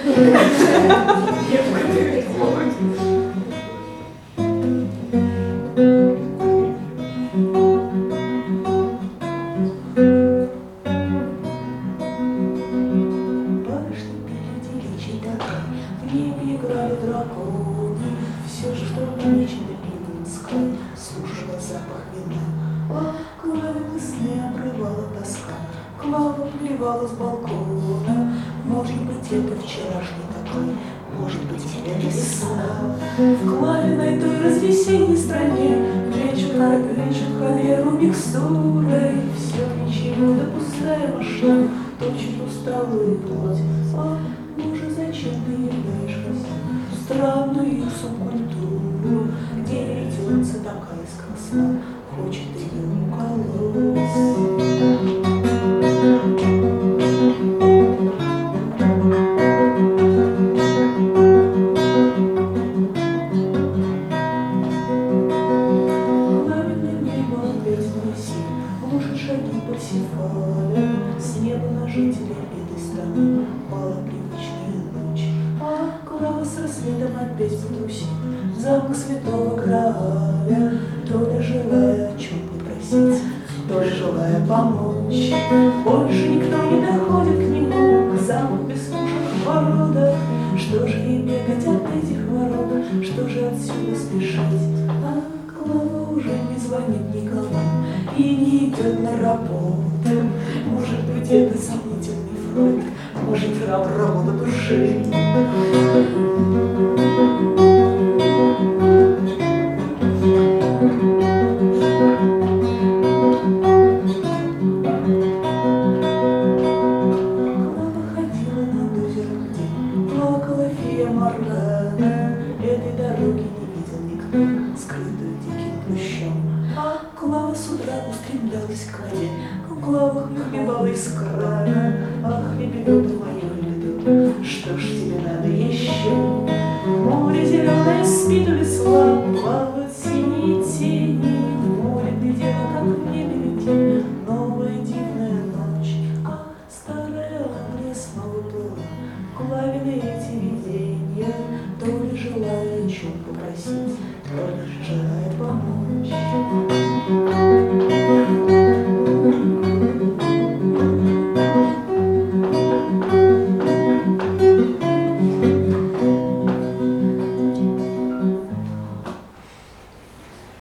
Все, что ночью Пинской слушала запах вина. Клаве мысли обрывала тоска, Клава плевала с балкона. Может быть, это вчерашний такой, может быть, это весна. В Клавиной той развеселой стране лечат холеру микстурой. Все ничего, да пустая машина, точит усталую плоть. Боже, зачем ты являешь в странную субкультуру, где ведется такая сквозна, хочет ее уколоть? Пламенный небо ответственной силы, глушит шаги Парсифаля, с неба на жителей этой страны пала привычная ночь. Клава с рассветом опять потрусит в замок святого Грааля, то ли желая о чем попросить, то ли желая помочь. Больше никто не доходит к нему, к замку бесстужих воротах. Что же ей бегать от этих ворот, что же отсюда спешить? Клава уже не звонит никому и не идет на работу. Может быть, это сомнительный Фройд, может, работа души. Клава ходила над озером день, плакала фея Моргана. Этой дороги не видел никто, скрытую диким плющом. Клава с утра устремлялась к воде, в главах набивала искра.